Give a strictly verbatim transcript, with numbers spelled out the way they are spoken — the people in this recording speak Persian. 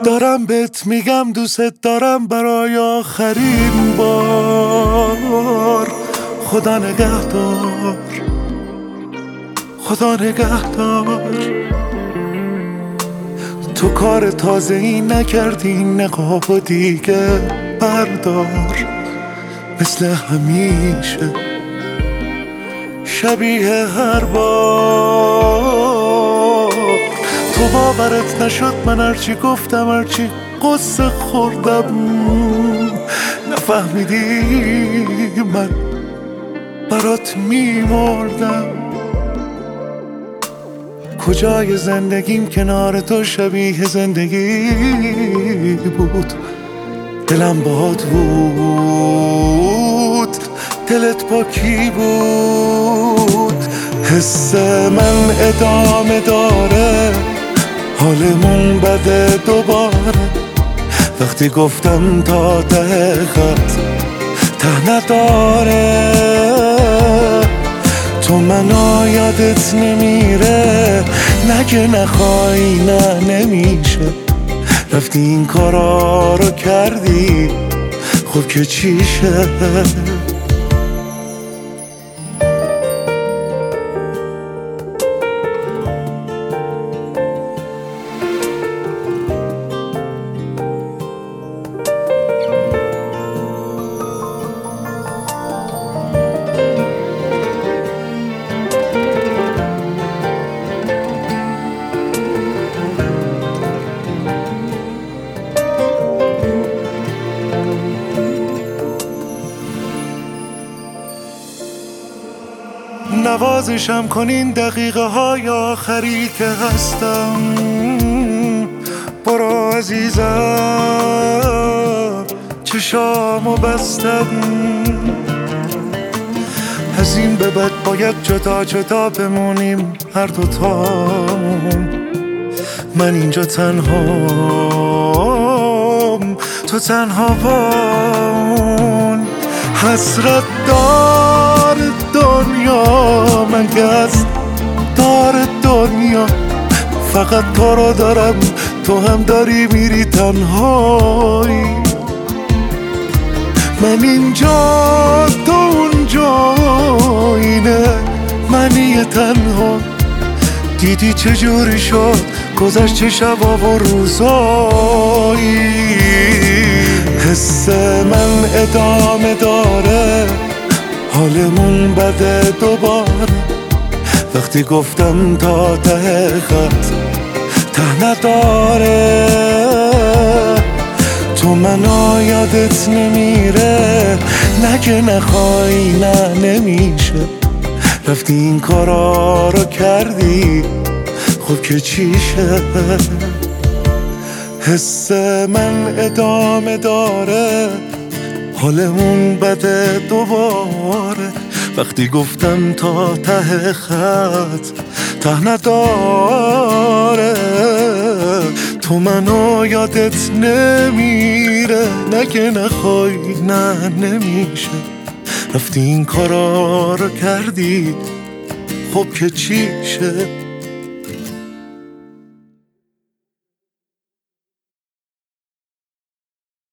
دارم بهت میگم دوست دارم برای آخرین بار. خدا نگهدار، خدا نگهدار. تو کار تازه ای نکردی، نقاب و دیگه بردار. مثل همیشه شبیه هر بار. تو باورت نشد من هرچی گفتم، هرچی قصه خوردم، نفهمیدی من برات میمردم. کجای زندگیم کنار تو شبیه زندگی بود. دلم باهات بود، دلت با کی بود؟ حس من ادامه داره، حالمون بده دوباره. وقتی گفتم تا ته خط ته نداره. تو منو یادت نمیره، نگه نخوای نه نمیشه. رفتی این کارا رو کردی، خب که چیشه؟ نوازشم کن این دقیقه های آخری که هستم. برو عزیزم، چشامو بستم. از این به بعد باید جدا جدا بمونیم هر دوتامون. من اینجا تنهام، تو تنها بامون. حسرت دار دنیا، من گز دار دنیا. فقط تو رو دارم، تو هم داری میری تنهایی. من اینجا تو اونجا، اینه منی تنها. دیدی چجوری شد گذشت چه شبا و روزایی. حس من ادامه داره، حالمون بده دوباره. وقتی گفتم تا ته خط ته نداره. تو منو یادت نمیره، نگه نخوای نه نمیشه. رفتی این کارا رو کردی، خب که چیشه؟ حس من ادامه داره، حالمون بده دوباره. وقتی گفتم تا ته خط ته نداره. تو منو یادت نمیره، نگه نخوای نه نمیشه. رفتی این کارا رو کردی، خب که چیشه؟